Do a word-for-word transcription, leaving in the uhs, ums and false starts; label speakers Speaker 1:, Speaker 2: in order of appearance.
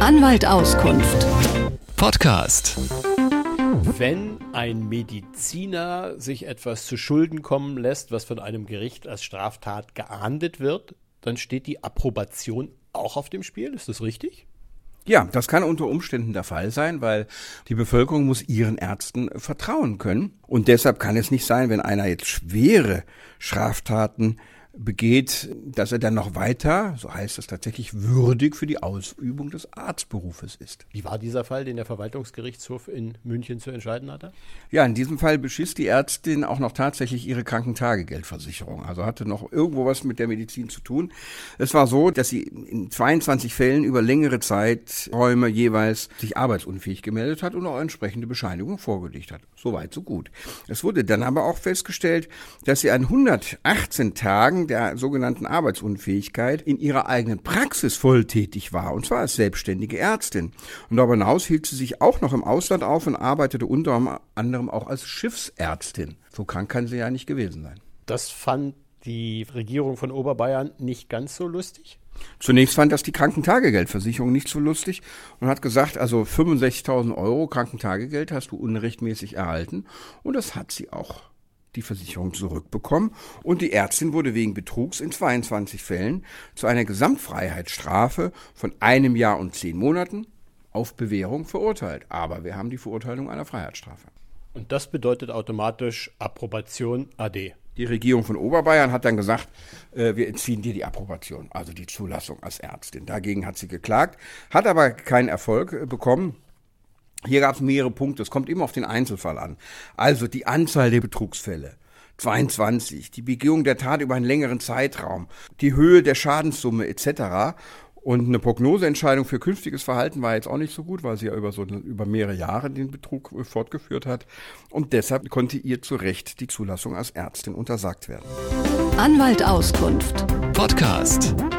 Speaker 1: Anwalt Auskunft.
Speaker 2: Podcast.
Speaker 3: Wenn ein Mediziner sich etwas zu Schulden kommen lässt, was von einem Gericht als Straftat geahndet wird, dann steht die Approbation auch auf dem Spiel. Ist das richtig?
Speaker 4: Ja, das kann unter Umständen der Fall sein, weil die Bevölkerung muss ihren Ärzten vertrauen können. Und deshalb kann es nicht sein, wenn einer jetzt schwere Straftaten begeht, dass er dann noch weiter, so heißt es tatsächlich, würdig für die Ausübung des Arztberufes ist.
Speaker 3: Wie war dieser Fall, den der Verwaltungsgerichtshof in München zu entscheiden hatte?
Speaker 4: Ja, in diesem Fall beschiss die Ärztin auch noch tatsächlich ihre Krankentagegeldversicherung. Also hatte noch irgendwo was mit der Medizin zu tun. Es war so, dass sie in zweiundzwanzig Fällen über längere Zeiträume jeweils sich arbeitsunfähig gemeldet hat und auch entsprechende Bescheinigung vorgelegt hat. Soweit, so gut. Es wurde dann aber auch festgestellt, dass sie an hundertachtzehn Tagen der sogenannten Arbeitsunfähigkeit in ihrer eigenen Praxis volltätig war, und zwar als selbstständige Ärztin. Und darüber hinaus hielt sie sich auch noch im Ausland auf und arbeitete unter anderem auch als Schiffsärztin. So krank kann sie ja nicht gewesen sein.
Speaker 3: Das fand die Regierung von Oberbayern nicht ganz so lustig?
Speaker 4: Zunächst fand das die Krankentagegeldversicherung nicht so lustig und hat gesagt, also fünfundsechzigtausend Euro Krankentagegeld hast du unrechtmäßig erhalten, und das hat sie auch, die Versicherung, zurückbekommen, und die Ärztin wurde wegen Betrugs in zweiundzwanzig Fällen zu einer Gesamtfreiheitsstrafe von einem Jahr und zehn Monaten auf Bewährung verurteilt. Aber wir haben die Verurteilung einer Freiheitsstrafe.
Speaker 3: Und das bedeutet automatisch Approbation A D.
Speaker 4: Die Regierung von Oberbayern hat dann gesagt, äh, wir entziehen dir die Approbation, also die Zulassung als Ärztin. Dagegen hat sie geklagt, hat aber keinen Erfolg äh, bekommen. Hier gab es mehrere Punkte, es kommt immer auf den Einzelfall an. Also die Anzahl der Betrugsfälle, zweiundzwanzig, die Begehung der Tat über einen längeren Zeitraum, die Höhe der Schadenssumme et cetera. Und eine Prognoseentscheidung für künftiges Verhalten war jetzt auch nicht so gut, weil sie ja über, so, über mehrere Jahre den Betrug fortgeführt hat. Und deshalb konnte ihr zu Recht die Zulassung als Ärztin untersagt werden.
Speaker 1: Anwalt Auskunft.
Speaker 2: Podcast.